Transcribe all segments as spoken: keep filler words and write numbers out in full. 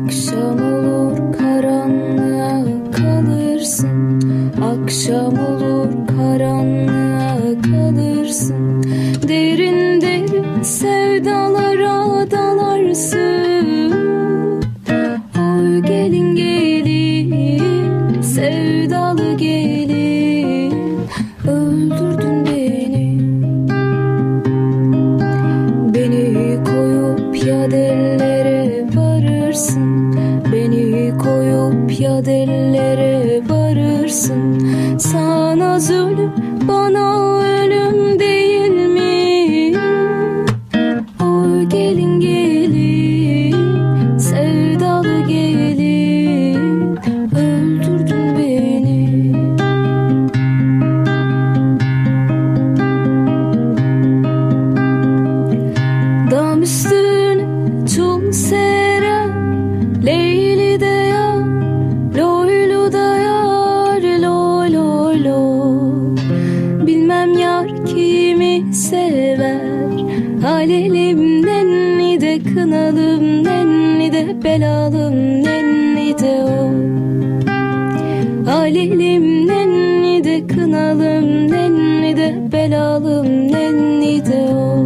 Akşam olur karanlığa kalırsın, akşam olur karanlığa kalırsın, derin derin sevdalara dalarsın. Oy gelin gelin, sevdalı gelin, öldürdün beni. Beni koyup ya dellere varırsın, beni koyup ya dellere varırsın. Sana zulüm, bana ölüm değil mi? Oy gelin gelin, sevdalı gelin, öldürdün beni. Dam üstüne çul seren, Leyli de yar, loylu da yar, loy loy loy. Bilmem yar kimi sever, halelim nenni de kınalım, nenni de belalım, nenni de o. Halelim nenni de kınalım, nenni de belalım, nenni de o.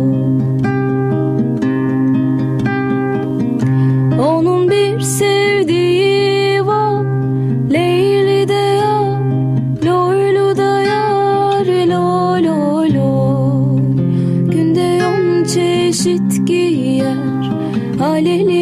Onun bir sevdiği var, Leyli de yar, loylu da yar, loy loy loy. Günde on çeşit giyer, haleli